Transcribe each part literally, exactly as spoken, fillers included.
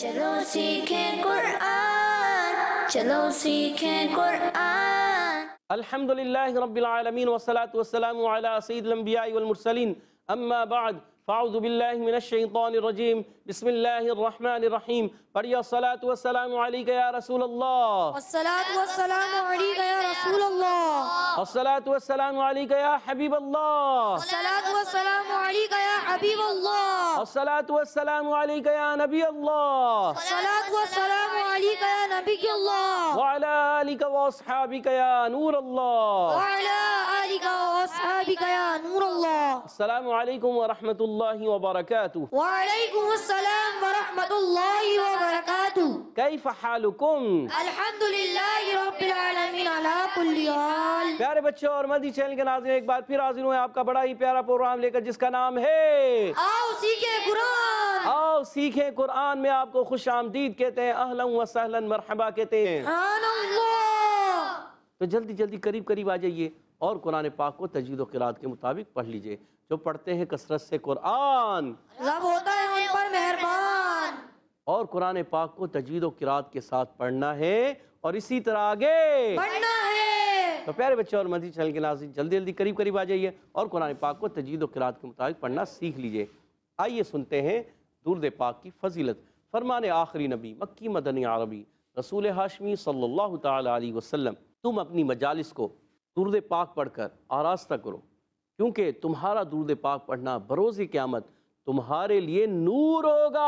چلو سیکھیں قرآن، چلو سیکھیں قرآن۔ الحمدللہ رب العالمین والصلاة والسلام علی سید الانبیاء والمرسلین، اما بعد فاعوذ باللہ من الشیطان الرجیم، بسم اللہ الرحمن الرحیم۔ پڑھیے الصلاة والسلام علیکہ یا رسول اللہ، الصلاة والسلام علیکہ یا رسول اللہ، الصلاة والسلام علیکہ یا حبیب اللہ، الصلاة والسلام علیکہ یا حبیب اللہ، الصلاة والسلام علیکہ یا نبی اللہ، الصلاة والسلام علیکہ یا نبی اللہ، وعلی آلک واصحابک یا نور اللہ، وعلی آلک واصحابک یا نور اللہ۔ السلام علیکم ورحمۃ اللہ وبرکاتہ۔ وعلیکم السلام ورحمۃ اللہ وبرکاتہ۔ کیف حالکم؟ الحمدللہ رب العالمین علی کل حال۔ پیارے بچوں اور مدی چینل کے ناظرین، ایک بار پھر حاضر ہوئے آپ کا بڑا ہی پیارا پروگرام لے کر، جس کا نام ہے آؤ سیکھیں قرآن، آؤ سیکھیں قرآن میں آپ کو خوش آمدید کہتے ہیں، اہلا و سہلا مرحبا کہتے ہیں۔ سبحان اللہ۔ تو جلدی جلدی قریب قریب آ جائیے اور قرآن پاک کو تجوید و قرات کے مطابق پڑھ لیجئے۔ جو پڑھتے ہیں کثرت سے قرآن، رب ہوتا ہے ان پر مہربان۔ اور قرآن پاک کو تجوید و قرات کے ساتھ پڑھنا ہے اور اسی طرح آگے پڑھنا ہے۔ تو پیارے بچے اور مدی چینل کے ناظرین، جلدی جلدی قریب قریب آ جائیے اور قرآن پاک کو تجوید و قرات کے مطابق پڑھنا سیکھ لیجئے۔ آئیے سنتے ہیں درود پاک کی فضیلت۔ فرمان آخری نبی مکی مدنی عربی رسول ہاشمی صلی اللہ تعالی علیہ وسلم، تم اپنی مجالس کو درود پاک پڑھ کر آراستہ کرو، کیونکہ تمہارا درود پاک پڑھنا بروز قیامت تمہارے لیے نور ہوگا۔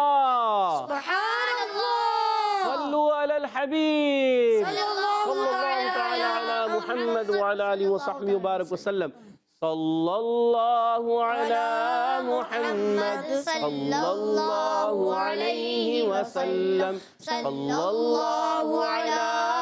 سبحان اللہ۔ صلو علی الحبیب صلی اللہ تعالی علی محمد وعلی آلہ وصحبہ وبارک وسلم۔ صلی اللہ علی محمد صلی اللہ علیہ وسلم، صلی اللہ علی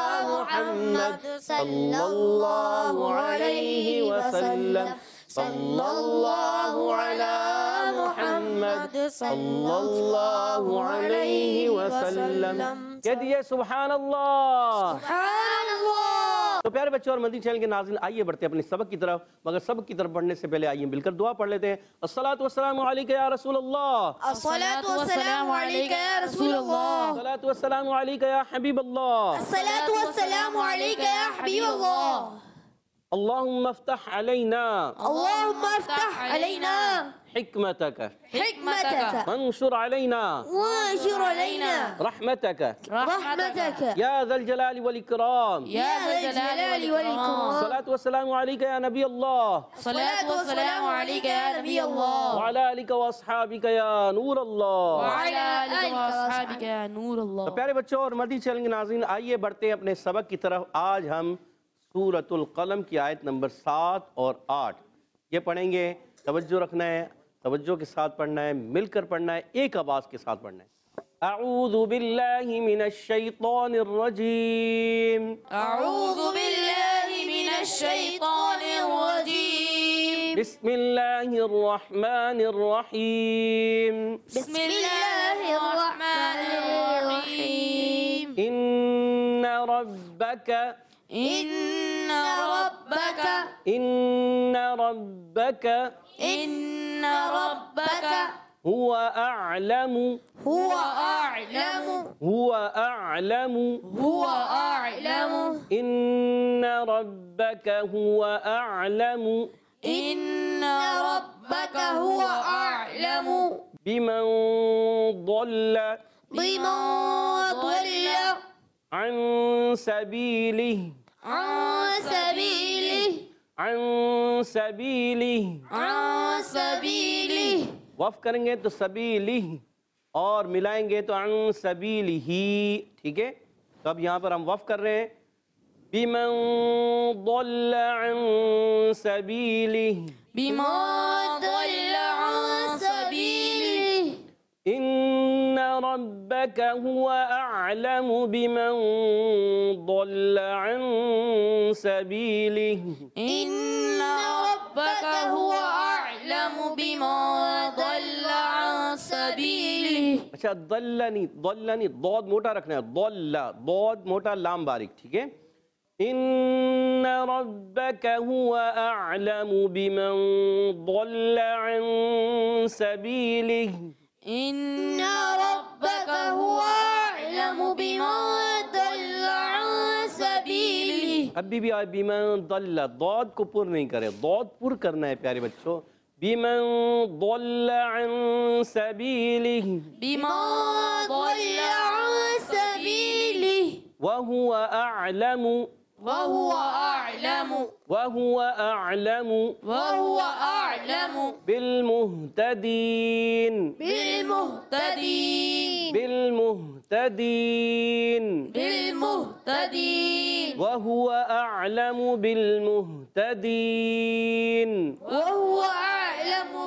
محمد صلی اللہ علیہ وسلم، صلی اللہ علی محمد صلی اللہ علیہ وسلم۔ کہہ دیئے سبحان اللہ۔ سبحان اللہ۔ تو پیارے بچوں اور مدنی چینل کے ناظرین، آئیے بڑھتے ہیں اپنے سبق کی طرف، مگر سبق کی طرف بڑھنے سے پہلے آئیے مل کر دعا پڑھ لیتے ہیں۔ الصلاۃ والسلام علیکہ یا رسول اللہ، الصلاة والسلام علیکہ یا رسول اللہ، الصلاۃ والسلام علیکہ یا حبیب اللہ، الصلاة والسلام علیکہ یا حبیب اللہ۔ اللہم افتح علینا اللہم افتح علینا حکمتک حکمتک وانشر علینا وانشر علینا رحمتک رحمتک یا ذا الجلال والاکرام۔ یا ذا الجلال والاکرام۔ الصلاۃ والسلام علیکہ یا نبی اللہ، الصلاة والسلام علیکہ یا نبی اللہ، وعلی آلک واصحابک یا نور اللہ۔ وعلی آلک واصحابک یا نور اللہ۔ تو پیارے بچوں اور مدنی چینل کے ناظرین، آئیے بڑھتے ہیں اپنے سبق کی طرف۔ آج ہم سورۃ القلم کی آیت نمبر سات اور آٹھ یہ پڑھیں گے۔ توجہ رکھنا ہے، توجہ کے ساتھ پڑھنا ہے، مل کر پڑھنا ہے، ایک آواز کے ساتھ پڑھنا ہے۔ اعوذ باللہ من الشیطان الرجیم، اعوذ باللہ من الشیطان الرجیم، بسم اللہ الرحمن الرحیم، بسم اللہ الرحمن الرحیم۔ ان ربک ان ربک ان ربک ان ربک هو اعلم هو اعلم هو اعلم هو اعلم ان ربک هو اعلم ان ربک هو اعلم بمن ضل بمن ضل عن سبیلہ عن سبیلہ عن سبیلہ عن سبیلہ۔ وقف کریں گے تو سبیلہ، اور ملائیں گے تو عن سبیلہ، ٹھیک ہے؟ تو اب یہاں پر ہم وقف کر رہے ہیں بمن ضل عن سبیلہ، بمن ضل عن سبیلہ، ان ربک هو اعلم بمن ضل عن سبیلہ، ان ربک هو اعلم بمن ضل عن سبیلہ۔ اچھا ضلنی، ضلنی ضاد موٹا رکھنا ہے، ضل ضاد موٹا لام باریک، ٹھیک ہے؟ ان ربک هو اعلم بمن ضل عن سبیلہ، ان ربک هو بمن ضل عن سبيله ابھی بھی آئے بیمن ضل، ضاد کو پر نہیں کرے، ضاد پر کرنا ہے پیارے بچوں. بیمن ضل عن سبیلہ بمن ضل عن سبيله وهو أعلم وهو أعلم وهو أعلم وهو أعلم بالمهتدين بالمهتدين بالمهتدين بالمهتدين وهو أعلم بالمهتدين. وهو أعلم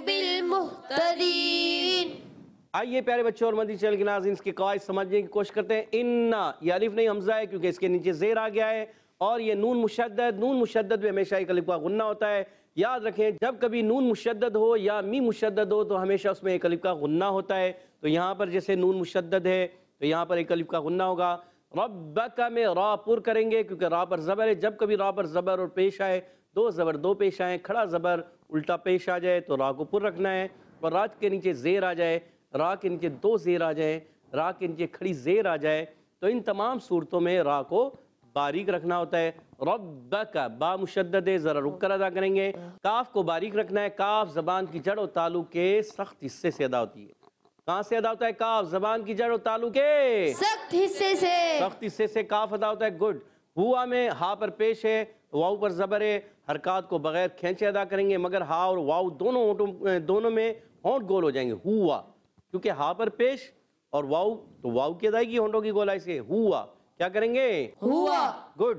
بالمهتدين. آئیے پیارے بچوں اور مدنی چینل کے ناظرین اس کے قواعد سمجھنے کی کوشش کرتے ہیں. انا یہ الف نہیں حمزہ ہے کیونکہ اس کے نیچے زیر آ گیا ہے، اور یہ نون مشدد، نون مشدد میں ہمیشہ ایک الف کا غنہ ہوتا ہے. یاد رکھیں جب کبھی نون مشدد ہو یا میم مشدد ہو تو ہمیشہ اس میں ایک الف کا غنہ ہوتا ہے. تو یہاں پر جیسے نون مشدد ہے تو یہاں پر ایک الف کا غنہ ہوگا. ربک میں را پر کریں گے کیونکہ را پر زبر ہے. جب کبھی را پر زبر اور پیش آئے، دو زبر دو پیش آئیں، کھڑا زبر الٹا پیش آ جائے تو را کو پر رکھنا ہے. اور را کے نیچے زیر آ جائے، را کے نیچے دو زیر آ جائیں، را کے نیچے کھڑی زیر آ جائے، تو ان تمام صورتوں میں را کو باریک رکھنا ہوتا ہے. ربک با مشدد ہے، ذرا رک کر ادا کریں گے. کاف کو باریک رکھنا ہے. کاف زبان کی جڑ و تعلق کے سخت حصے سے ادا ہوتی ہے. کہاں سے ادا ہوتا ہے کاف؟ زبان کی جڑ و تعلق کے سخت حصے سے سخت حصے سے کاف ادا ہوتا ہے. گڈ. ہوا میں ہا پر پیش ہے، واؤ پر زبر ہے، حرکات کو بغیر کھینچے ادا کریں گے، مگر ہا اور واؤ دونوں ہونٹوں دونوں میں ہونٹ گول ہو جائیں گے. ہوا کیونکہ ہا پر پیش اور واؤ تو واؤ کی ادائیگی ہونٹوں کی گولائی سے. ہوا کیا کریں گے؟ ہوا. گڈ.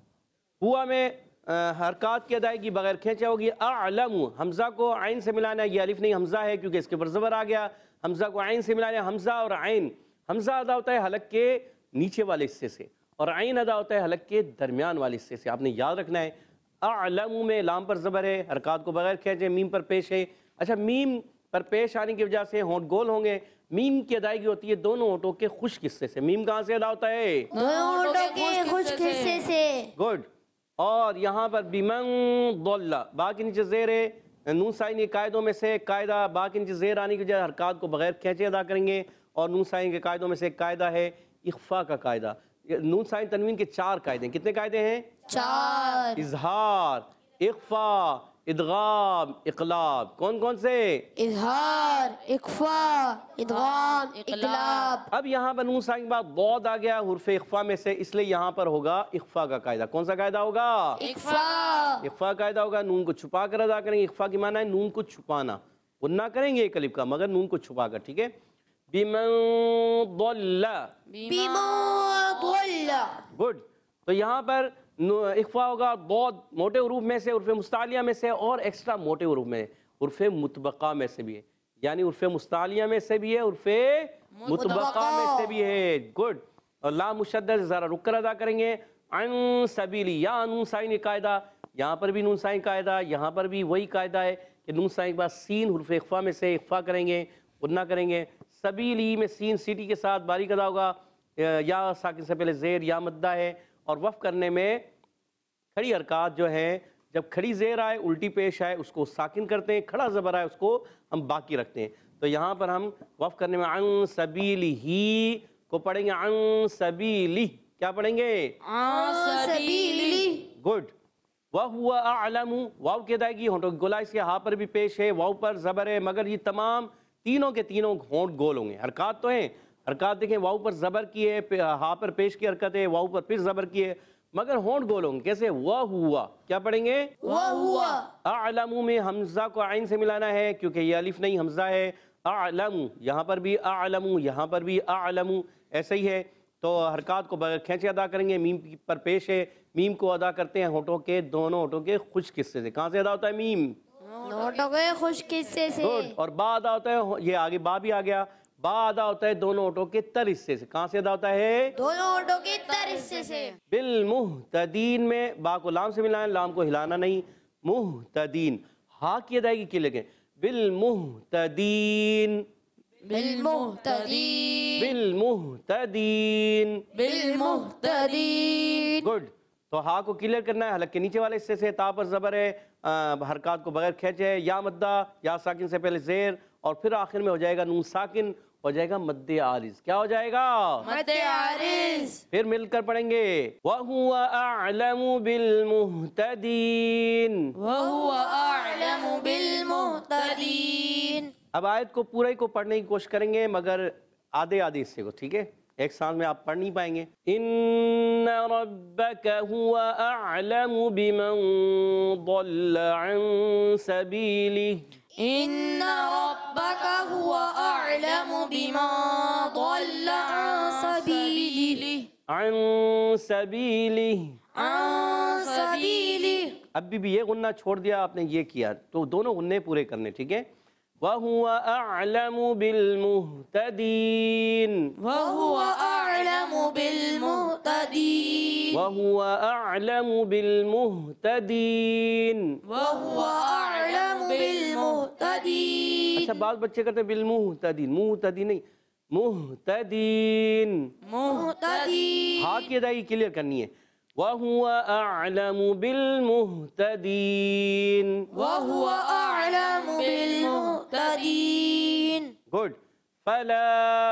ہوا میں حرکات کی ادائیگی بغیر کھینچے ہوگی. اعلم حمزہ کو عین سے ملانا ہے. یہ الف نہیں حمزہ ہے کیونکہ اس کے پر زبر آ گیا. حمزہ کو عین سے ملانا ہے. حمزہ اور عین، حمزہ ادا ہوتا ہے حلق کے نیچے والے حصے سے اور عین ادا ہوتا ہے حلق کے درمیان والے حصے سے. آپ نے یاد رکھنا ہے. اعلم میں لام پر زبر ہے، حرکات کو بغیر کھینچے، میم پر پیش ہے. اچھا میم پر پیش آنے کی وجہ سے ہونٹ گول ہوں گے. میم کی ادائیگی ہوتی ہے دونوں ہونٹوں کے خشک حصے سے. میم کہاں سے ادا ہوتا ہے؟ دونوں ہونٹوں کے خشک حصے سے. گڈ. اور یہاں پر بیمن ضل، با کے نیچے زیر ہے. نون سائن کے قاعدوں میں سے قاعدہ با کے نیچے زیر آنے کی وجہ حرکات کو بغیر کھینچے ادا کریں گے. اور نون سائن کے قاعدوں میں سے ایک قاعدہ ہے اخفاء کا قاعدہ. نون سائن تنوین کے چار قاعدے ہیں. کتنے قاعدے ہیں؟ چار. اظہار، اخفاء، ادغام، اقلاب. کون کون سے؟ اظہار، اخفاء، ادغام، اقلاب. اب یہاں پر نون سائن کے بعد ضاد آ گیا حرف اخفاء میں سے، اس لیے یہاں پر ہوگا اخفاء کا قاعدہ. کون سا قاعدہ ہوگا؟ اخفاء. اخفاء قاعدہ ہوگا. نون کو چھپا کر ادا کریں گے. اخفاء کی معنی ہے نون کو چھپانا. غنہ کریں گے ایک الف کا مگر نون کو چھپا کر. ٹھیک ہے. بمن ضل. بمن ضل. گڈ. تو یہاں پر اخفاء ہوگا ضاد موٹے حروف میں سے، حروف مستعلیہ میں سے، اور ایکسٹرا موٹے حروف میں حروف مطبقہ میں سے بھی ہے. یعنی حروف مستعلیہ میں سے بھی ہے، حروف مطبقہ میں سے بھی ہے. گڈ. اور لام مشدد ذرا رک کر ادا کریں گے. عن سبیلی، یا نون سائن قاعدہ، یہاں پر بھی نون سائن قاعدہ، یہاں پر بھی وہی قاعدہ ہے کہ نون سائن کے بعد سین حروف اخفاء میں سے اخفاء کریں گے، غنہ کریں گے. سبیلی میں سین سیٹی کے ساتھ باریک ادا ہوگا. یا ساکن سے پہلے زیر یا مدہ ہے. اور وقف کرنے میں کھڑی حرکات جو ہیں جب کھڑی زیر آئے الٹی پیش آئے اس کو ساکن کرتے ہیں، کھڑا زبر آئے اس کو ہم باقی رکھتے ہیں. تو یہاں پر ہم وقف کرنے میں عن سبیلہ کو پڑھیں گے. عن سبیلہ کیا پڑھیں گے؟ عن سبیلہ. گڈ. وَهُوَ أَعْلَمُ، واو کی ادائیگی ہونٹوں کی گولائی سے، ہاں پر بھی پیش ہے، واو پر زبر ہے، مگر یہ تمام تینوں کے تینوں ہونٹ گول ہوں گے. حرکات تو ہیں، حرکات دیکھیں واو پر زبر کی ہے، ہاں پر پیش کی حرکت ہے، واو پر پھر زبر کی ہے، مگر ہونٹ گول ہوں گے. کیسے؟ وَهُوَ کیا پڑھیں گے؟ وَهُوَ. اعلم میں حمزہ کو عین سے ملانا ہے کیونکہ یہ الف نہیں حمزہ ہے. اعلم، یہاں پر بھی اعلم، یہاں پر بھی اعلم، ایسا ہی ہے. تو حرکات کو بغیر کھینچے ادا کریں گے. میم پر پیش ہے، میم کو ادا کرتے ہیں ہونٹوں کے دونوں ہونٹوں کے خشک حصے سے. کہاں سے ادا ہوتا ہے میم؟ ہونٹوں کے خشک حصے سے. گڈ. اور با ادا ہوتا ہے، یہ آگے با بھی آ گیا، با ادا ہوتا ہے دونوں ہونٹوں کے تر حصے سے. کہاں سے ادا ہوتا ہے؟ دونوں ہونٹوں کے تر حصے سے. بالمہتدین میں با کو لام سے ملانا، لام کو ہلانا نہیں. مہتدین، ہا کی ادائیگی کی لگے. بالمہتدین، بالمہتدین، بالمہتدین، بالمہتدین. گڈ. تو ہا کو کلیئر کرنا ہے حلق کے نیچے والے حصے سے. تا پر زبر ہے، حرکات کو بغیر کھینچے ہے. یا مدہ، یا ساکن سے پہلے زیر، اور پھر آخر میں ہو جائے گا نون ساکن ہو جائے گا مد عارض. کیا ہو جائے گا؟ مد عارض. پھر مل کر پڑھیں گے وَهُوَ أَعْلَمُ بِالْمُهْتَدِينَ. وَهُوَ أَعْلَمُ بِالْمُهْتَدِينَ. اب آیت کو پورے کو پڑھنے کی کوشش کریں گے مگر آدھے آدھے حصے کو، ٹھیک ہے؟ ایک سانس میں آپ پڑھ نہیں پائیں گے. إِنَّ رَبَّكَ هُوَ أَعْلَمُ بِمَنْ ضَلَّ عَنْ سَبِيلِهِ. إِنَّ رَبَّكَ هُوَ أَعْلَمُ بِمَنْ ضَلَّ عَنْ سَبِيلِهِ. عن سبیلہ. عن سبيله. اب بھی یہ غنہ چھوڑ دیا آپ نے، یہ کیا تو دونوں غنّے پورے کرنے، ٹھیک ہے؟ وَهُوَ أَعْلَمُ بِالْمُهْتَدِينَ. وَهُوَ أَعْلَمُ بِالْمُهْتَدِينَ. وَهُوَ أَعْلَمُ بِالْمُهْتَدِينَ. وَهُوَ أَعْلَمُ بِالْمُهْتَدِينَ. اچھا بعض بچے کہتے ہیں بالمہتدین، مہتدی نہیں، مہتدین. مہتدین. ہاں کی ادائیگی کلیئر کرنی ہے. وَهُوَ أَعْلَمُ بِالْمُهْتَدِينَ. وَهُوَ أَعْلَمُ بِالْمُهْتَدِينَ. گڈ. فَلَا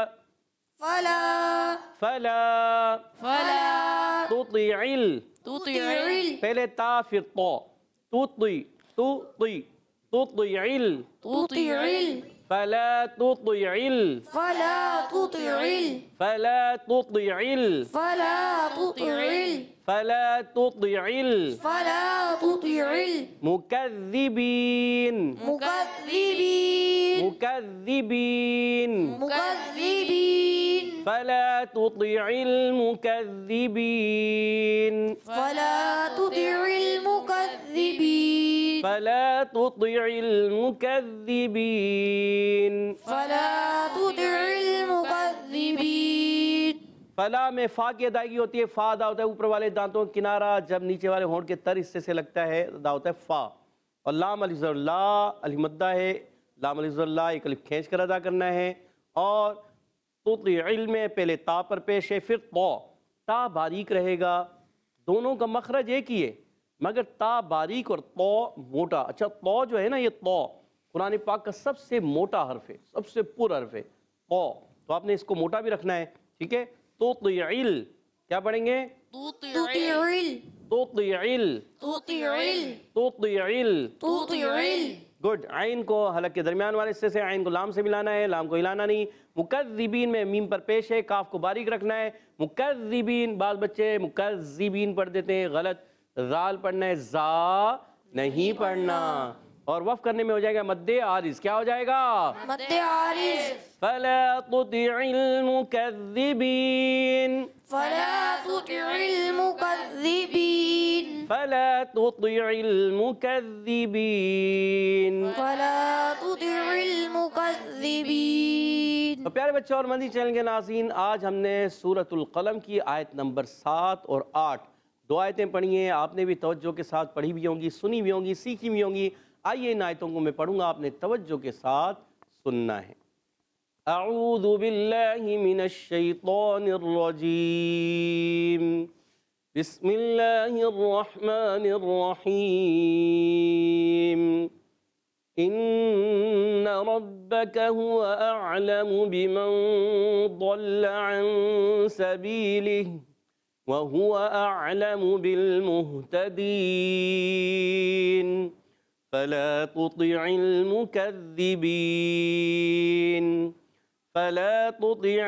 فَلَا فَلَا فَلَا تُطِعِ ال. تُطِعِ پہلے تا پھر طا. تُطِع تُطِع تُطِعِ ال. تُطِعِ فَلَا تُطِعِ ال. فَلَا تُطِعِ فَلَا تُطِعِ ال. فَلَا تُطِعِ فَلَا تُطِعِ ال. فَلَا تُطِعِ مُكَذِّبِينَ. مُكَذِّبِينَ. مُكَذِّبِينَ. مُكَذِّبِينَ. فَلَا تُطِعِ الْمُكَذِّبِينَ. فَلَا تُطِعِ الْمُكَذِّبِينَ. فَلَا تُطِعِ الْمُكَذِّبِينَ. فَلَا تُطِعِ الْمُكَذِّبِينَ. فلا میں فا کی ادائیگی ہوتی ہے، فا ادا ہوتا ہے اوپر والے دانتوں کا کنارہ، جب نیچے والے ہونٹ کے تر حصے سے لگتا ہے ادا ہوتا ہے فا. اور لام علی زر لا علی مدہ ہے، لام علی زر لا ایک الف کھینچ کر ادا کرنا ہے. اور تطیع علم پہلے تا پر پیش ہے، پھر طا. تا باریک رہے گا، دونوں کا مخرج ایک ہی ہے مگر تا باریک اور طا موٹا. اچھا طا جو ہے نا، یہ طا قرآن پاک کا سب سے موٹا حرف ہے، سب سے پر حرف ہے طا، تو آپ نے اس کو موٹا بھی رکھنا ہے، ٹھیک ہے؟ تطیع ال. کیا پڑھیں گے؟ تُطِعِ تطیع ال. تُطِعِ تطیع ال. تُطِعِ گڈ. عین کو حلق کے درمیان والے حصے سے، عین کو لام سے ملانا ہے، لام کو ہلانا نہیں. مکذبین میں میم پر پیش ہے، کاف کو باریک رکھنا ہے. مکذبین، بعض بچے مکذبین پڑھ دیتے ہیں، غلط. زال پڑھنا ہے، زا نہیں پڑھنا. اور وف کرنے میں ہو جائے گا مد عارض. کیا ہو جائے گا؟ مد عارض. فلا تطع المكذبين. فلا تطع المكذبين. فلا تطع المكذبين. فلا تطع المكذبين. تو پیارے بچوں اور مدنی چینل کے ناظرین، آج ہم نے سورۃ القلم کی آیت نمبر سات اور آٹھ دو آیتیں پڑھی ہیں. آپ نے بھی توجہ کے ساتھ پڑھی بھی ہوں گی، سنی بھی ہوں گی، سیکھی بھی ہوں گی. آئیے ان آیتوں کو میں پڑھوں گا، آپ نے توجہ کے ساتھ سننا ہے. اعوذ باللہ من الشیطان الرجیم، بسم اللہ الرحمن الرحیم. ان ربک هو اعلم بمن ضل عن سبیلہ وهو اعلم بالمہتدین. فلا تطع المكذبين. فلا تطع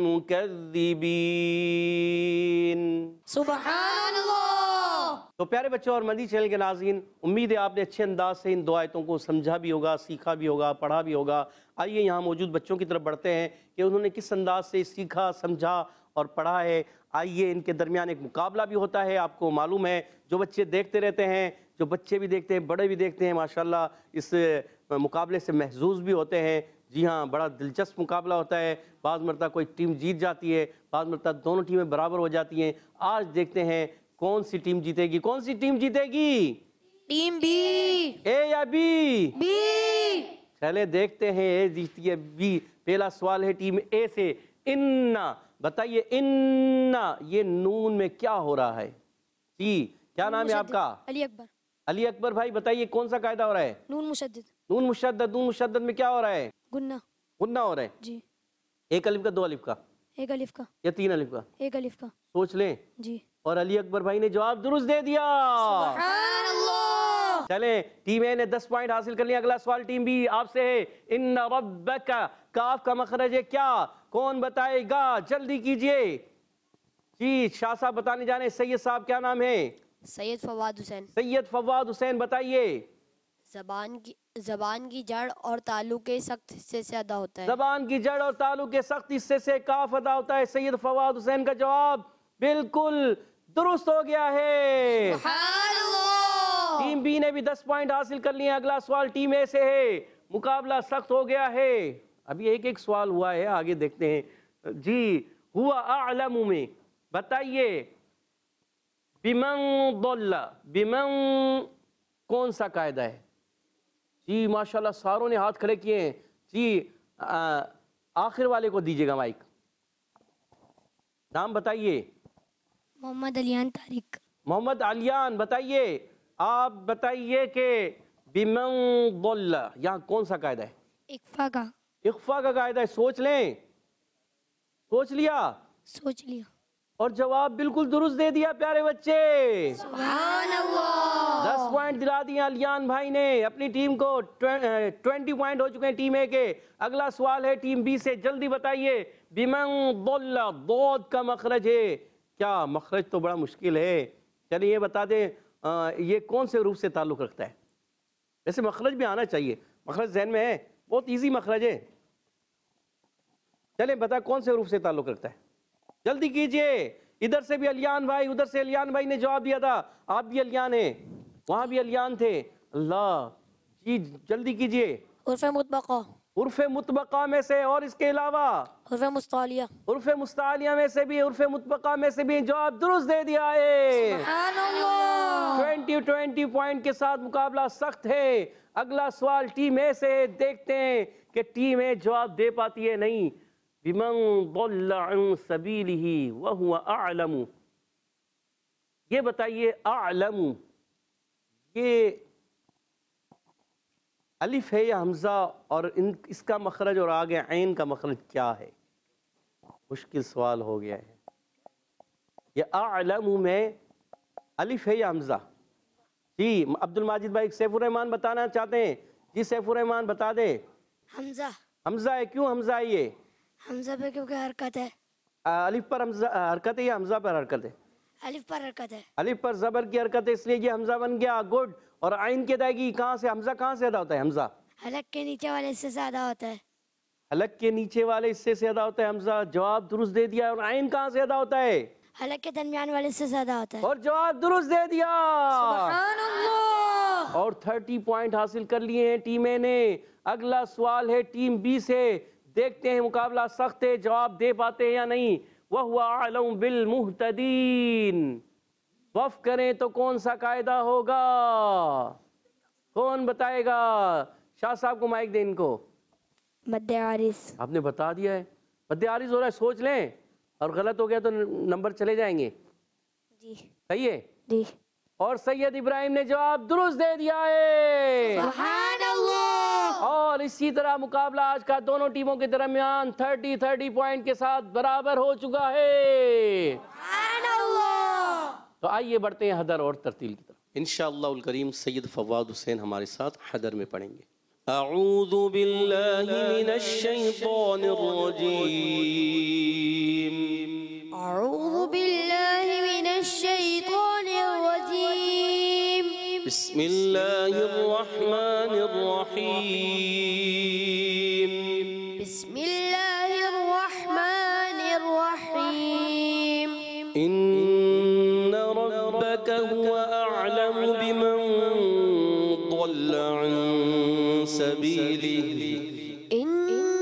المكذبين. سبحان اللہ. تو پیارے بچوں اور مدنی چینل کے ناظرین، امید ہے آپ نے اچھے انداز سے ان دو آیتوں کو سمجھا بھی ہوگا، سیکھا بھی ہوگا، پڑھا بھی ہوگا. آئیے یہاں موجود بچوں کی طرف بڑھتے ہیں کہ انہوں نے کس انداز سے سیکھا، سمجھا اور پڑھا ہے. آئیے ان کے درمیان ایک مقابلہ بھی ہوتا ہے، آپ کو معلوم ہے. جو بچے دیکھتے رہتے ہیں، جو بچے بھی دیکھتے ہیں، بڑے بھی دیکھتے ہیں، ماشاءاللہ اس مقابلے سے محظوظ بھی ہوتے ہیں. جی ہاں، بڑا دلچسپ مقابلہ ہوتا ہے. بعض مرتبہ کوئی ٹیم جیت جاتی ہے، بعض مرتبہ دونوں ٹیمیں برابر ہو جاتی ہیں. آج دیکھتے ہیں کون سی ٹیم جیتے گی. کون سی ٹیم جیتے گی؟ Team B. اے یا بی؟ بی. چلے دیکھتے ہیں اے جیتتی ہے بی. پہلا سوال ہے ٹیم اے سے. انا، بتائیے انا یہ نون میں کیا ہو رہا ہے؟ جی کیا نام ہے آپ کا؟ علی اکبر. علی اکبر بھائی بتائیے کون سا قاعدہ ہو رہا ہے؟ نون مشدد. نون مشدد. نون مشدد میں کیا ہو رہا ہے؟ گنہ. غنہ ہو رہا ہے. جی. ایک الف کا، دو الف کا ایک الف کا، یا تین الف کا؟ ایک الف کا. سوچ لیں. جی. اور علی اکبر بھائی نے جواب درست دے دیا. سبحان اللہ. چلیں ٹیم اے نے دس پوائنٹ حاصل کر لیا. اگلا سوال ٹیم بی آپ سے ہے. ان ربک، کاف کا مخرج ہے کیا؟ کون بتائے گا؟ جلدی کیجئے. جی شاہ صاحب بتانے جانے. سید صاحب کیا نام ہے؟ سید فواد حسین. سید فواد حسین بتائیے. زبان کی زبان کی جڑ اور تالو کے سخت حصے سے ادا ہوتا ہے. زبان کی جڑ اور تالو کے سخت حصے سے کاف ادا ہوتا ہے. سید فواد حسین کا جواب بالکل درست ہو گیا ہے. سبحان اللہ. ٹیم بی نے بھی دس پوائنٹ حاصل کر لیے. اگلا سوال ٹیم اے سے ہے. مقابلہ سخت ہو گیا ہے. ابھی ایک ایک سوال ہوا ہے, آگے دیکھتے ہیں. جی ہوا اعلم میں بتائیے. بمن ضل, بمن کون سا قاعدہ ہے؟ جی ماشاءاللہ ساروں نے ہاتھ کھڑے کیے ہیں. جی آخر والے کو دیجیے گا مائک. نام بتائیے. محمد علیان طارق. محمد علیان بتائیے. آپ بتائیے کہ بمن ضل یہاں کون سا قاعدہ ہے؟ اقفا کا. اقفا کا قاعدہ ہے. سوچ لیں. سوچ لیا؟ سوچ لیا. اور جواب بالکل درست دے دیا پیارے بچے. سبحان اللہ. دس پوائنٹ دلا دیا علیان بھائی نے اپنی ٹیم کو. ٹوینٹی پوائنٹ ہو چکے ہیں ٹیم اے کے. اگلا سوال ہے ٹیم بی سے. جلدی بتائیے. بمن ضل, ضاد کا مخرج ہے کیا؟ مخرج تو بڑا مشکل ہے. چلیے یہ بتا دیں یہ کون سے حروف سے تعلق رکھتا ہے؟ ویسے مخرج بھی آنا چاہیے. مخرج ذہن میں ہے؟ بہت ایزی مخرج ہے. چلیں بتا کون سے حروف سے تعلق رکھتا ہے؟ جلدی کیجئے. ادھر سے بھی علیان بھائی, ادھر سے علیان بھائی نے جواب دیا تھا. آپ بھی علیان ہیں, وہاں بھی علیان تھے. اللہ جی جلدی کیجئے. حروف مطبقہ. حروف مطبقہ میں سے, اور اس کے علاوہ حروف مستعلیہ. حروف مستعلیہ میں سے بھی, حروف مطبقہ میں سے بھی. جواب درست دے دیا ہے. سبحان اللہ. ٹوینٹی ٹوینٹی پوائنٹ کے ساتھ مقابلہ سخت ہے. اگلا سوال ٹیم اے سے. دیکھتے ہیں کہ ٹیم اے جواب دے پاتی ہے نہیں. بمن ضل عن سبیلہ وہو اعلم. یہ بتائیے اعلم یہ الف ہے یا حمزہ, اور ان اس کا مخرج اور آگے عین کا مخرج کیا ہے؟ مشکل سوال ہو گیا ہے. یہ اعلم میں الف ہے یا حمزہ؟ جی عبد الماجد بھائی سیف الرحمان بتانا چاہتے ہیں. جی سیف الرحمان بتا دیں. حمزہ. حمزہ ہے. کیوں حمزہ ہے یہ؟ حمزہ پہ کیونکہ حرکت ہے. الف پر حمزہ حرکت ہے یا حمزہ پر حرکت ہے؟ الف پر حرکت ہے. الف پر زبر کی حرکت ہے, اس لیے یہ حمزہ بن گیا. گڈ. اور عین کی ادائیگی کہاں سے؟ حمزہ کہاں سے ادا ہوتا ہے؟ حمزہ حلق کے نیچے والے حصے سے ادا ہوتا ہے. حلق کے نیچے والے حصے سے ادا ہوتا ہے حمزہ. جواب درست دے دیا. اور عین کہاں سے ادا ہوتا ہے؟ حلق کے درمیان والے حصے سے ادا ہوتا ہے. اور جواب درست دے دیا. سبحان اللہ. اور تھرٹی پوائنٹ حاصل کر لیے ہیں ٹیم اے نے. اگلا سوال ہے ٹیم بی سے. دیکھتے ہیں مقابلہ سخت ہے, جواب دے پاتے ہیں یا نہیں. وَهُوَ أَعْلَمُ بِالْمُهْتَدِينَ. وف کریں تو کون سا قاعدہ ہوگا؟ کون بتائے گا؟ شاہ صاحب کو مائک دیں ان کو. مد عارض. آپ نے بتا دیا ہے. مد عارض ہو رہا ہے, سوچ لیں, اور غلط ہو گیا تو نمبر چلے جائیں گے. جی. صحیح ہے. جی. اور سید ابراہیم نے جواب درست دے دیا ہے. سبحان اللہ. اور اسی طرح مقابلہ آج کا دونوں ٹیموں کے درمیان تھرٹی تھرٹی پوائنٹ کے ساتھ برابر ہو چکا ہے. سبحان اللہ. تو آئیے بڑھتے ہیں حدر اور ترتیل کی طرف. انشاءاللہ الکریم سید فواد حسین ہمارے ساتھ حدر میں پڑھیں گے. اعوذ باللہ من الشیطان الرجیم. اعوذ باللہ من الشیطان الرجیم. بسم اللہ الرحمن الرحیم. بسم اللہ الرحمن الرحیم. ان ربک هو اعلم بمن ضل عن سبیلہ. ان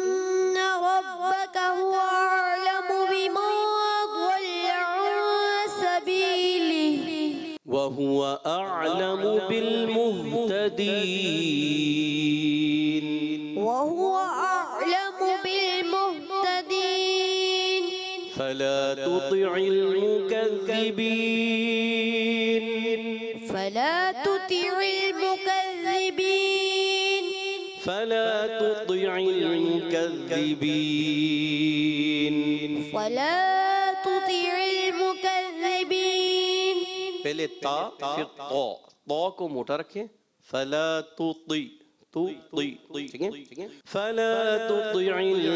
ربک هو اعلم بمن ضل عن سبیلہ وهو اعلم بالمهتدین. وهو اعلم بالمهتدین. فلا تطع المكذبين. فلا تطع المكذبين. فلا تطع المكذبين. فلا تطع المكذبين. پہلے تا پھر طا، طا کو موٹا رکھیں. فلا تطع تو طی، ٹھیک ہے. فلا تطع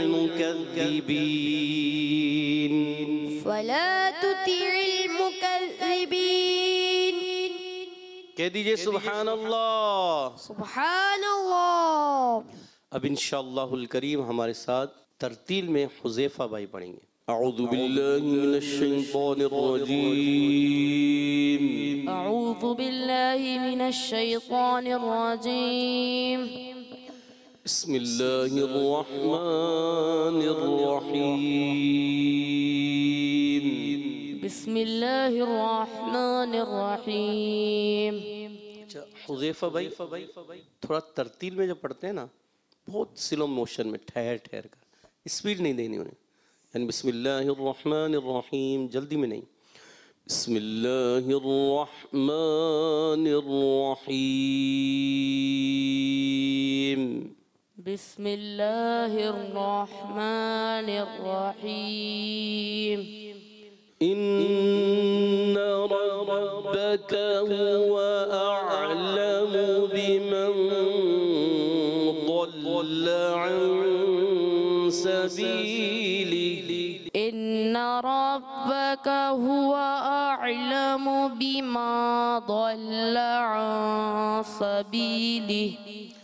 المكذبين. فلا تطع المكذبين. کہہ دیجئے سبحان اللہ. سبحان اللہ. اب انشاءاللہ الکریم ہمارے ساتھ ترتیل میں حذیفہ بھائی پڑھیں گے. اعوذ باللہ من الشیطان الرجیم. أعوذ بالله من الشيطان الرجيم. بسم اللہ الرحمن الرحیم. بسم الله الرحمن الرحيم. اچھا حذیفہ بھائی تھوڑا ترتیل میں جب پڑھتے ہیں نا بہت سلو موشن میں ٹھہر ٹھہر کر، اسپیڈ نہیں دینی انہیں. یعنی بسم اللہ الرحمن الرحیم جلدی میں نہیں. بسم اللہ الرحمن الرحیم. بسم الله الرحمن الرحيم. إن ربك هو أعلم بمن ضل عن سبيله. إن ربك هو أعلم بما ضل عن سبيله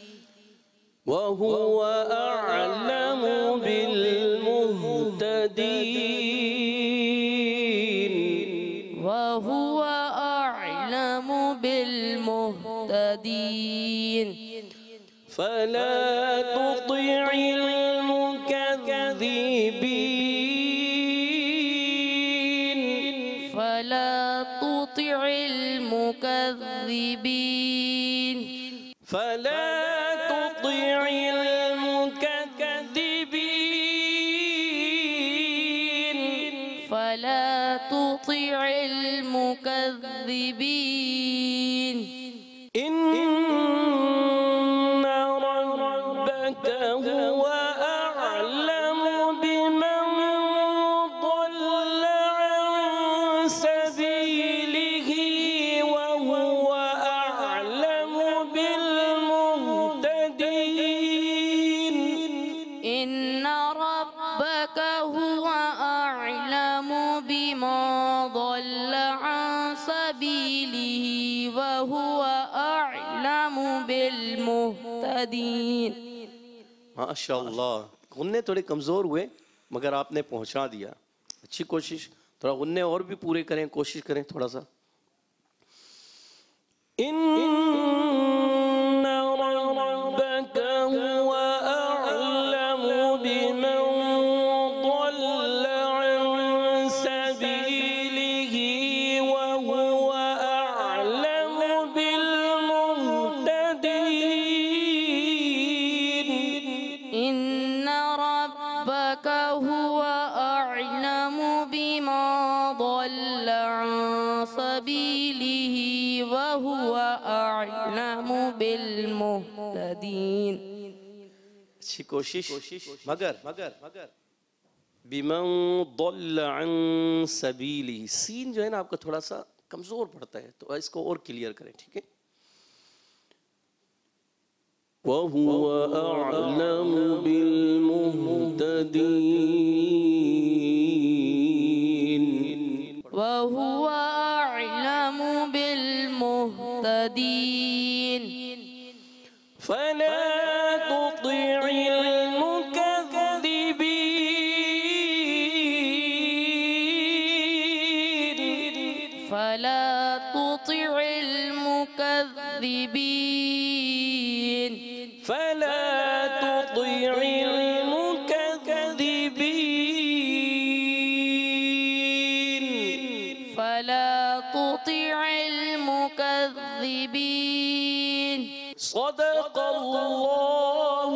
وهو أعلم بالمهتدين. وهو أعلم بالمهتدين. فلا تطع المكذبين. فلا تطع المكذبين. فلا تطع المكذبين. فلا تطع المكذبين. إن ربك هو أعلم بمن ضل عن سبيله وهو أعلم بالمهتدين. إن ربك هو أعلم بما ضل عن سبيله وهو أعلم بالمهتدين. ماشاءاللہ غنے تھوڑے کمزور ہوئے مگر آپ نے پہنچا دیا. اچھی کوشش. تھوڑا غنے اور بھی پورے کریں، کوشش کریں تھوڑا سا. ان ربك هو اعلم بمن ضل عن سبيله وهو اعلم بالمهتدين. إن ربك هو أعلم بما ضل عن سبيله وهو أعلم بالمهتدين. اچھی کوشش مگر بمن ضل عن سبیلی. سین جو ہے نا آپ کا تھوڑا سا کمزور پڑتا ہے تو اس کو اور کلیئر کریں. ٹھیک ہے. وَهُوَ أَعْلَمُ بِالْمُهْتَدِينَ. وهو أعلم بالمهتدين. فلا تطع المكذبين. فلا تطع المكذبين. فلا تطع المكذبين. فلا تطع المكذبين. صدق الله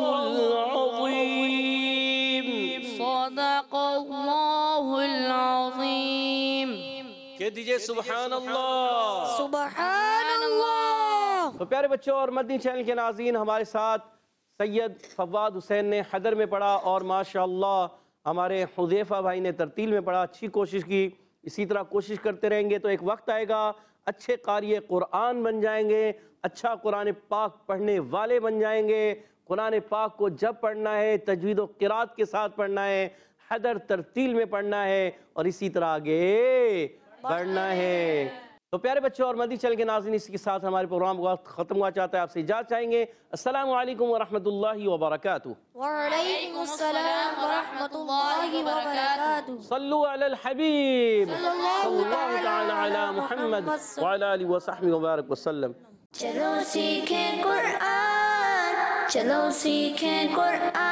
العظيم. صدق الله العظيم. کہہ دیجئے سبحان اللہ. سبحان اللہ. تو پیارے بچوں اور مدنی چینل کے ناظرین، ہمارے ساتھ سید فواد حسین نے حیدر میں پڑھا اور ماشاءاللہ ہمارے حذیفہ بھائی نے ترتیل میں پڑھا، اچھی کوشش کی، اسی طرح کوشش کرتے رہیں گے تو ایک وقت آئے گا اچھے قاری قرآن بن جائیں گے، اچھا قرآن پاک پڑھنے والے بن جائیں گے۔ قرآن پاک کو جب پڑھنا ہے تجوید و قرات کے ساتھ پڑھنا ہے، حدر ترتیل میں پڑھنا ہے، اور اسی طرح آگے بڑھنا ہے۔ تو پیارے بچوں اور مدنی چینل کے ناظرین، اس کے ساتھ ہمارے پروگرام کا وقت ختم ہوا چاہتا ہے، آپ سے اجازت چاہیں گے۔ السلام علیکم ورحمۃ اللہ وبرکاتہ۔ وعلیکم السلام ورحمۃ اللہ وبرکاتہ۔ صلو علی الحبیب صلی اللہ تعالی علی محمد وعلی آلہ وصحبہ وبارک وسلم۔ چلو سیکھیں قرآن، چلو سیکھیں قرآن۔